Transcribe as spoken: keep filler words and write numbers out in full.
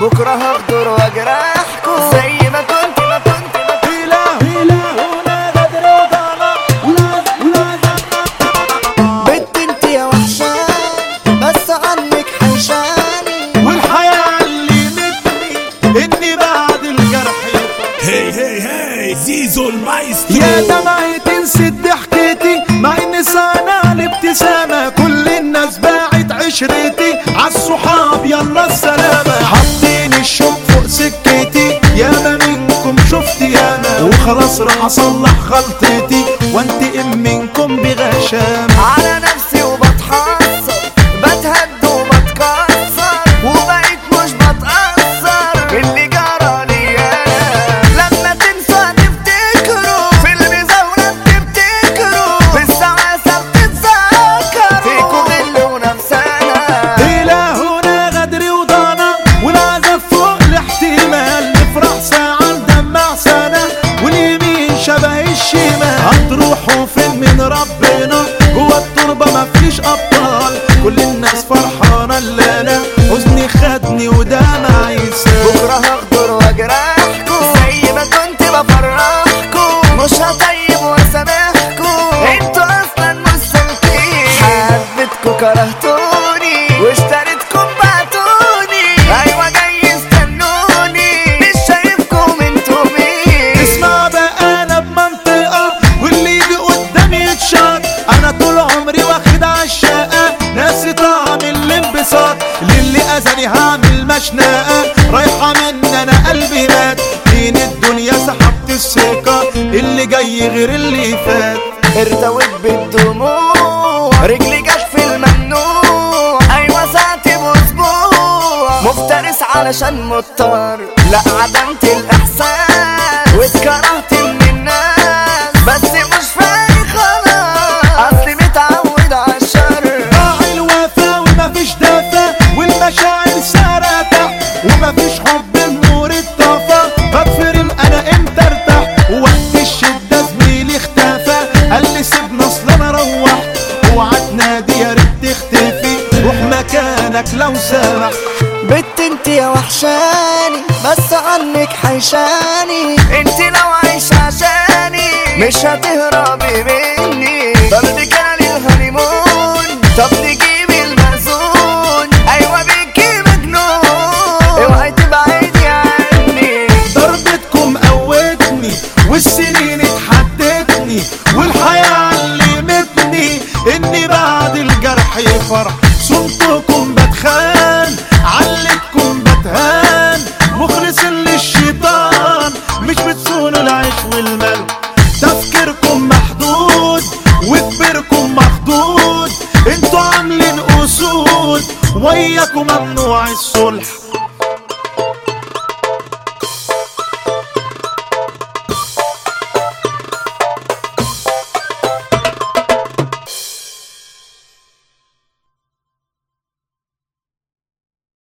بكرة هغدر واجرحكم زي ما كنت ما كنت ما كنت إله إلهنا غدر وضلال ولا ولا بنت انت يا وحشاني بس عنك حيشاني والحياة علمتني إني بعد الجرح هي هي هي زيزو المايسترو. يا دمعي تنسي ضحكتي مع إني صانع الابتسامة، كل الناس باعت عشرتي عالصحاب يلا السلامة، حاطين الشوق فوق سكتي ياما منكم شفت ياما، وخلاص راح أصلح غلطتي وانتقم منكم بغشامة. على نفسي وبتحسر بتهد وبتكسر وبقيت مش بتأثر اللي جرى لي انا، لما تنسوا تفتكروا في المزاولة بتفتكروا في السعاسة بتتذكروا فيكوا غل ونفسنا. إلهنا غدر وضنا والعذاب فوق الاحتمال، نفرح ساعة ندمع سنة واليمين شبه الشمال، هتروحوا فين من ربنا جوا التربة مفيش أبطال، كل الناس فرحانة اللي أنا حزني خدني ودمعي سال. بكرة هغدر واجرحكم زي ما كنت بفرحكم، مش هطيب واسامحكم انتوا اصلا مش سالكين، حبيتكوا كرهتوني واشتريتكم بعتوني، ايوه جاي استنوني مش شايفكم انتوا مين. اسمع بقى أنا بمنطقة واللي يجي قدامي يتشاط، أنا طول عمري واخد عالشقة ناسي طعم الانبساط، للي أذاني هعمل مشنقة رايحة من أنا قلبي مات، من الدنيا سحبت الثقة اللي جاي غير اللي فات. ارتويت بالدموع رجلي جت في الممنوع، ايوه ساعتي باسبوع مفترس علشان مضطر، لا عدمت الاحساس واتكرهت من الناس بس مش فايق خلاص اصلي متعود عالشر. ضاع الوفا ومفيش دافع والمشاعر سرقة ومفيش حب النور اتطفى، بتفرم انا امتى ارتاح ووقت الشدة زميلي اختفى، قال لي سيبنا اصل انا روحت اوعى تنادي يا ريت تختفي روح مكانك لو سمحت. بنت انت يا وحشاني بس عنك حيشاني، انت لو عايشة عشاني مش هتهربي مني، طردك انا للهانيمون طب نجيب المأذون، ايوه بيكي مجنون اوعي تبعدي عني. ضربتكم قوتني والسنين اتحدتني والحياة علمتني اني بعد الجرح يفرح، صمتكم بتخان علتكم بتهان، مخلص للشيطان مش بتصونوا العيش والمال، تفكيركم محدود وكبركم مخدود، انتوا عاملين اسود وياكم ممنوع الصلح.